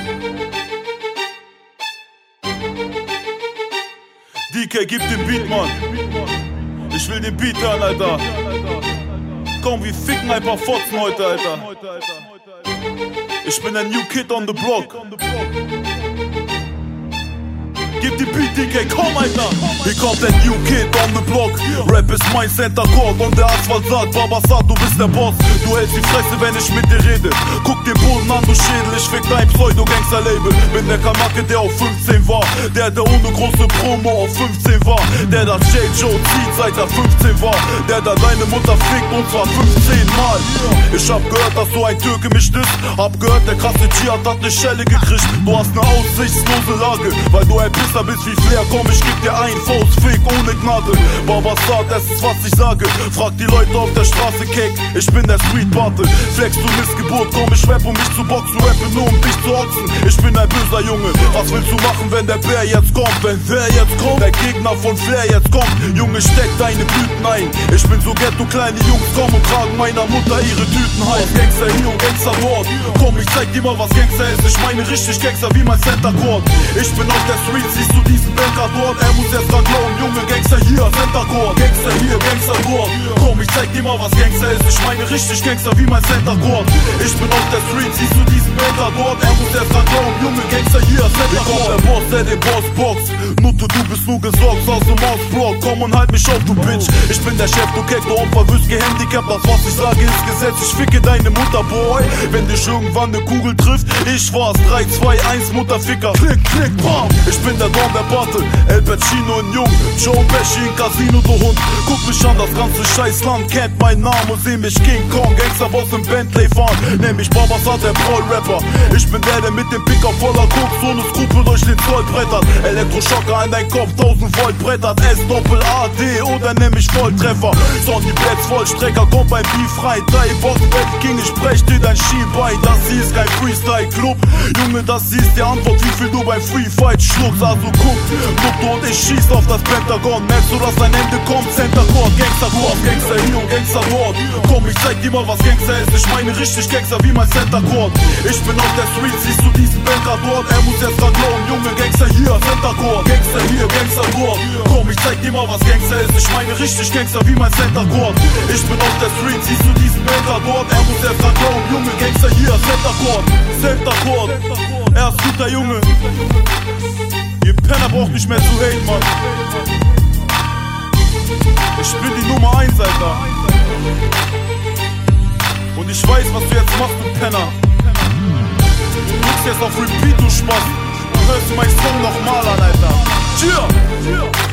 DK, gib den Beat, Mann. Ich will den Beat hören, Alter. Komm, wir ficken ein paar Fotzen heute, Alter. Ich bin ein New Kid on the Block. Gib die Beat, DK, komm, Alter. Hier kommt der New Kid on the Block. Rap ist mein Center Chord und der Asphalt sagt, Babasat, du bist der Boss. Du hältst die Fresse, wenn ich mit dir rede. Guck den Boden an, du Schädel, ich fick dein Pseudo-Gangster-Label. Bin der Kamake, der auf 15 war. Der ohne große Promo auf 15 war. Der da J-Joe zieht, seit er 15 war. Der da deine Mutter fickt und zwar 15 Mal. Ich hab gehört, dass du ein Türke mich disst. Hab gehört, der krasse Dschihad hat ne Schelle gekriegt. Du hast ne aussichtslose Lage, weil du ein Pisser bist wie Flair. Komm, ich geb dir ein Faustfick ohne Gnade. Babasat, das ist was ich sage. Frag die Leute auf der Straße, Cake. Ich bin der Street-Pate. Flex du Missgeburt, komm, ich rap, um mich zu boxen. Rappe nur, um dich zu oxen. Ich bin ein böser Junge. Was willst du machen, wenn der Bär jetzt kommt? Wenn wer jetzt kommt? Der Gegner von Flair jetzt kommt. Junge, steck deine Blüten ein. Ich bin so ghetto, kleine Jungs kommen und tragen meiner Mutter ihre Tüten heim. Gangster hier und Gangster dort. Komm, ich zeig dir mal, was Gangster ist. Ich meine richtig Gangster wie mein Center Chord. Ich bin auf der Street, siehst du diesen Banker dort? Er muss erst dran glauben, Junge, Gangster hier, Center Chord. Gangster hier, Gangster dort. Komm, ich zeig dir mal, was Gangster ist. Ich meine richtig Gangster wie mein Center Chord. Ich bin auf der Street, siehst du diesen Banker dort? Er muss erst dran glauben, Junge, Gangster hier, Center Chord. Der Boss, der den Boss boxt. Nutte, du bist nur gesorgt aus dem Mausblock. Komm und halt mich auf, du Bitch. Ich bin der Chef, du Keck, du Opfer, wirst gehandicapt. Das, was ich sage, ist Gesetz. Ich ficke deine Mutter, Boy. Wenn dich irgendwann ne Kugel trifft, ich war's. 3, 2, 1, Mutterficker. Klick, klick, bam. Ich bin der Don der Party. El Pacino in Jung. Joe Pesci in Casino, du Hund. Guck mich an, das ganze Scheißland kennt meinen Namen und seh mich King Kong. Gangsterboss im Bentley fahren. Nenn mich Babasat, der Brawl-Rapper. Ich bin der mit dem Picker voller Koks ohne Skrupel durch den Zoll brettert. Elektroschocker an dein Kopf, 1000 Volt brettert. S-Doppel-A-D oder nenn mich Volltreffer. Sonny Blitz, Vollstrecker, kommt beim Beef rein. Die Box, Bett King, ich brech dir dein Skibein. Das hier ist kein Freestyle-Club. Junge, das hier ist die Antwort, wie viel du beim Free-Fight schluckst. Also guck, Mutter und ich schieß auf das Pentagon. Merkst du, dass dein Ende kommt? Center Chord, Gangster Chord, Gangster hier und Gangster dort. Komm, ich zeig dir mal, was Gangster ist. Ich meine richtig Gangster wie mein Center Chord. Ich bin auf der Street, siehst du diesen Banker dort? Er muss erst dran glauben, Junge, Gangster hier, Center Chord. Gangster hier, Gangster dort. Komm, ich zeig dir mal, was Gangster ist. Ich meine richtig Gangster wie mein Center Chord. Ich bin auf der Street, siehst du diesen Banker dort? Er muss erst dran glauben, Junge, Gangster hier, Center Chord. Center Chord. Er ist guter Junge. Ihr Penner braucht nicht mehr zu haten, Mann. Ich bin die Nummer 1, Alter. Und ich weiß, was du jetzt machst, du Penner. Du drückst jetzt auf Repeat, du Spaß. Du hörst meinen Song nochmal an, Alter. Cheer!